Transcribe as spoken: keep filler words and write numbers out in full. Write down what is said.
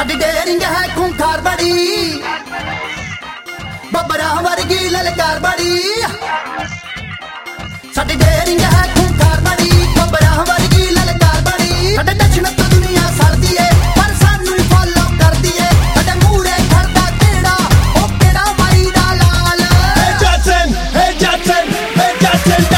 साडी dairying है खूंखार बड़ी, बब्बरा वर्गी ललकार बड़ी। साडी डेयरिंग है खूंखार बड़ी, बब्बरा वर्गी ललकार बड़ी। साडे दक्षिण तो दुनिया सरदी है पर सानू ही फॉलो करदी है। साडे मूहरे खड़दा केड़ा ओ केड़ा माई दा लाल। Hey Jackson, hey Jackson, hey Jackson।